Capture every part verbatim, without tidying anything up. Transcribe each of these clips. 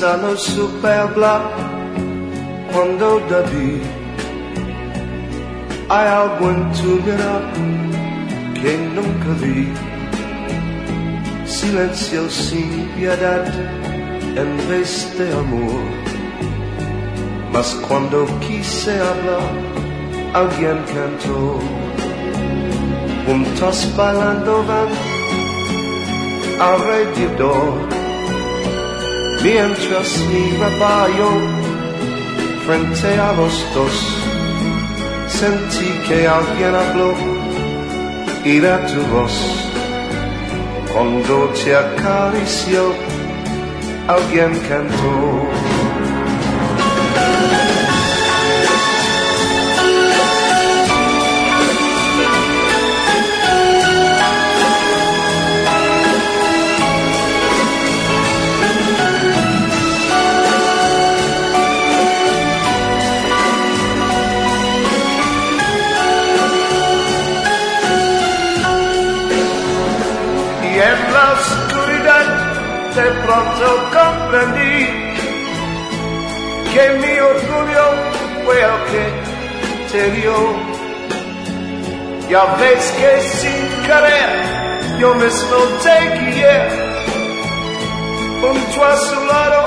Quizá no supe hablar cuando debí. Hay algo en tu mirada que nunca vi. Silencio sin piedad en vez de amor. Mas cuando quise hablar, alguien cantó. Juntos bailando van alrededor, mientras miraba yo frente a los dos. Sentí que alguien habló y era tu voz. Cuando te acarició, alguien cantó. En la oscuridad de pronto comprendí que mi orgullo fue el que te dio. Ya ves que sin querer yo mismo te guié junto a su lado,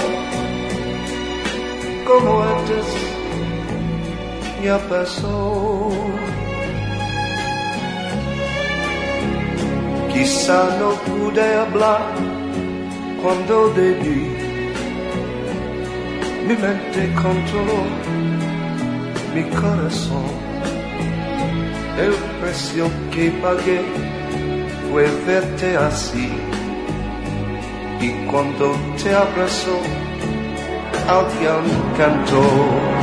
como antes ya pasó. Quizá no pude hablar cuando debí. Mi mente controló mi corazón. El precio que pagué fue verte así. Y cuando te abrazó, alguien cantó.